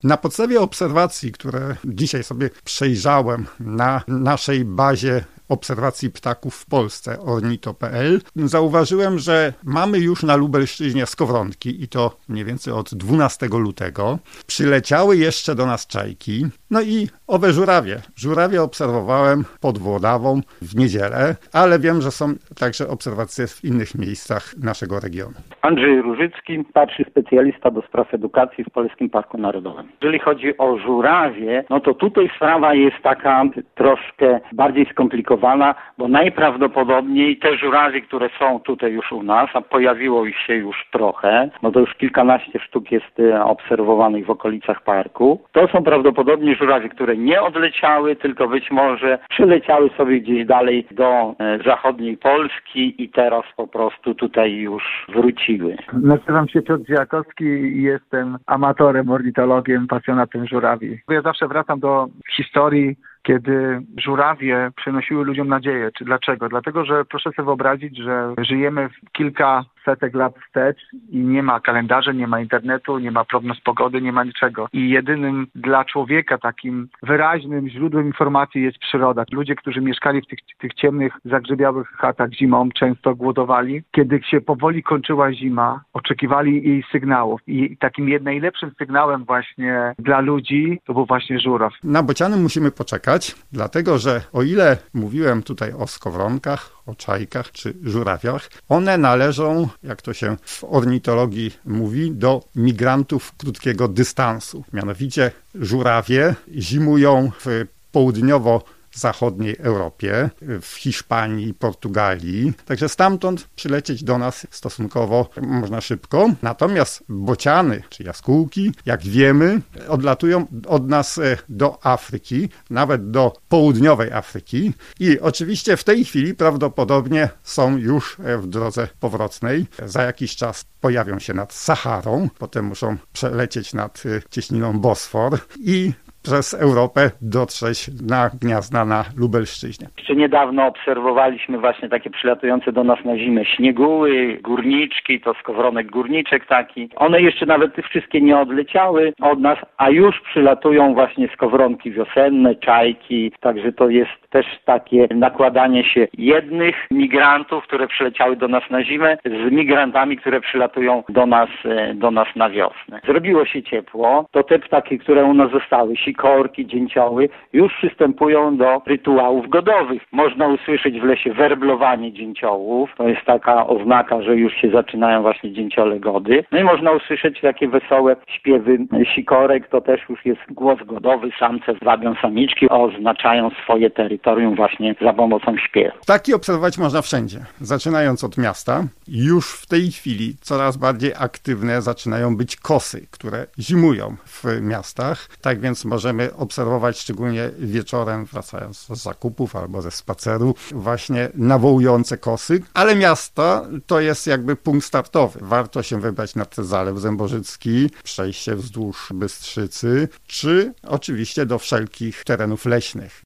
Na podstawie obserwacji, które dzisiaj sobie przejrzałem na naszej bazie obserwacji ptaków w Polsce, ornito.pl, zauważyłem, że mamy już na Lubelszczyźnie skowronki i to mniej więcej od 12 lutego. Przyleciały jeszcze do nas czajki, no i owe żurawie. Żurawie obserwowałem pod Włodawą w niedzielę, ale wiem, że są także obserwacje w innych miejscach naszego regionu. Andrzej Różycki, starszy specjalista do spraw edukacji w Polskim Parku Narodowym. Jeżeli chodzi o żurawie, no to tutaj sprawa jest taka troszkę bardziej skomplikowana, bo najprawdopodobniej te żurawie, które są tutaj już u nas, a pojawiło ich się już trochę, no to już kilkanaście sztuk jest obserwowanych w okolicach parku, to są prawdopodobnie żurawie, które nie odleciały, tylko być może przyleciały sobie gdzieś dalej do zachodniej Polski i teraz po prostu tutaj już wróciły. Nazywam się Piotr Dziakowski i jestem amatorem, ornitologiem, pasjonatem żurawi. Ja zawsze wracam do historii, kiedy żurawie przynosiły ludziom nadzieję. Czy dlaczego? Dlatego, że proszę sobie wyobrazić, że żyjemy w kilka setek lat wstecz i nie ma kalendarza, nie ma internetu, nie ma prognoz pogody, nie ma niczego. I jedynym dla człowieka takim wyraźnym źródłem informacji jest przyroda. Ludzie, którzy mieszkali w tych ciemnych, zagrzybiałych chatach zimą, często głodowali. Kiedy się powoli kończyła zima, oczekiwali jej sygnałów. I takim najlepszym sygnałem właśnie dla ludzi to był właśnie żuraw. Na bociany musimy poczekać, dlatego że o ile mówiłem tutaj o skowronkach, o czajkach czy żurawiach, one należą, jak to się w ornitologii mówi, do migrantów krótkiego dystansu. Mianowicie żurawie zimują w południowo-zachodniej Europie, w Hiszpanii, Portugalii. Także stamtąd przylecieć do nas stosunkowo można szybko. Natomiast bociany, czy jaskółki, jak wiemy, odlatują od nas do Afryki, nawet do południowej Afryki. I oczywiście w tej chwili prawdopodobnie są już w drodze powrotnej. Za jakiś czas pojawią się nad Saharą, potem muszą przelecieć nad cieśniną Bosfor i przez Europę dotrzeć na gniazda na Lubelszczyźnie. Jeszcze niedawno obserwowaliśmy właśnie takie przylatujące do nas na zimę śnieguły, górniczki, to skowronek górniczek taki. One jeszcze nawet te wszystkie nie odleciały od nas, a już przylatują właśnie skowronki wiosenne, czajki, także to jest też takie nakładanie się jednych migrantów, które przyleciały do nas na zimę, z migrantami, które przylatują do nas na wiosnę. Zrobiło się ciepło, to te ptaki, które u nas zostały, sikorki, dzięcioły, już przystępują do rytuałów godowych. Można usłyszeć w lesie werblowanie dzięciołów, to jest taka oznaka, że już się zaczynają właśnie dzięciole gody. No i można usłyszeć takie wesołe śpiewy sikorek, to też już jest głos godowy, samce wabią samiczki, oznaczają swoje terytorium właśnie za pomocą śpiewu. Ptaki obserwować można wszędzie, zaczynając od miasta. Już w tej chwili coraz bardziej aktywne zaczynają być kosy, które zimują w miastach. Tak więc możemy obserwować szczególnie wieczorem, wracając z zakupów albo ze spaceru, właśnie nawołujące kosy. Ale miasto to jest jakby punkt startowy. Warto się wybrać nad Zalew Zębożycki, przejście wzdłuż Bystrzycy, czy oczywiście do wszelkich terenów leśnych.